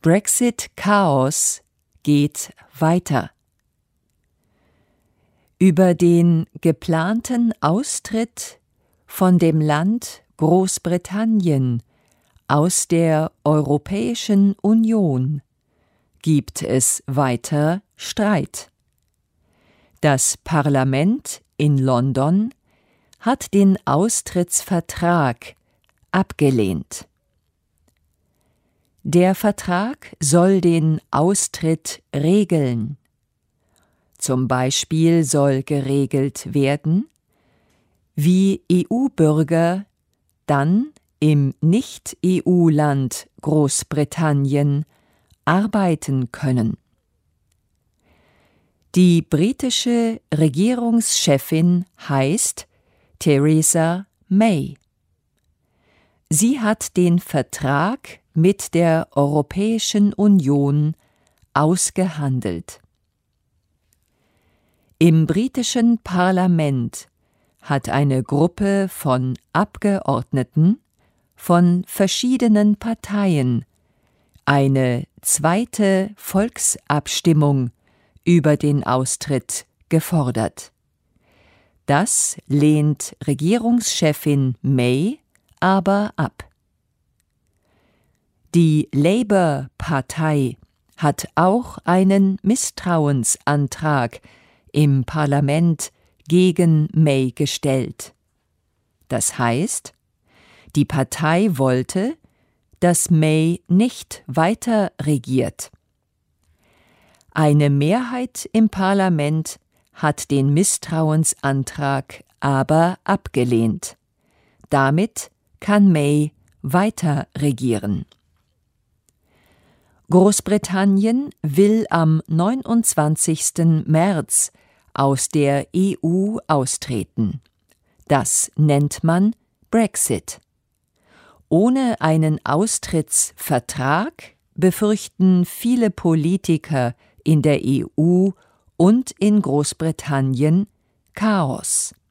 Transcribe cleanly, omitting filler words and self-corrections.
Brexit-Chaos geht weiter. Über den geplanten Austritt von dem Land Großbritannien aus der Europäischen Union gibt es weiter Streit. Das Parlament in London hat den Austrittsvertrag abgelehnt. Der Vertrag soll den Austritt regeln. Zum Beispiel soll geregelt werden, wie EU-Bürger dann im Nicht-EU-Land Großbritannien arbeiten können. Die britische Regierungschefin heißt Theresa May. Sie hat den Vertrag mit der Europäischen Union ausgehandelt. Im britischen Parlament hat eine Gruppe von Abgeordneten von verschiedenen Parteien eine zweite Volksabstimmung über den Austritt gefordert. Das lehnt Regierungschefin May aber ab. Die Labour-Partei hat auch einen Misstrauensantrag im Parlament gegen May gestellt. Das heißt, die Partei wollte, dass May nicht weiter regiert. Eine Mehrheit im Parlament hat den Misstrauensantrag aber abgelehnt. Damit kann May weiter regieren. Großbritannien will am 29. März aus der EU austreten. Das nennt man Brexit. Ohne einen Austrittsvertrag befürchten viele Politiker in der EU und in Großbritannien Chaos.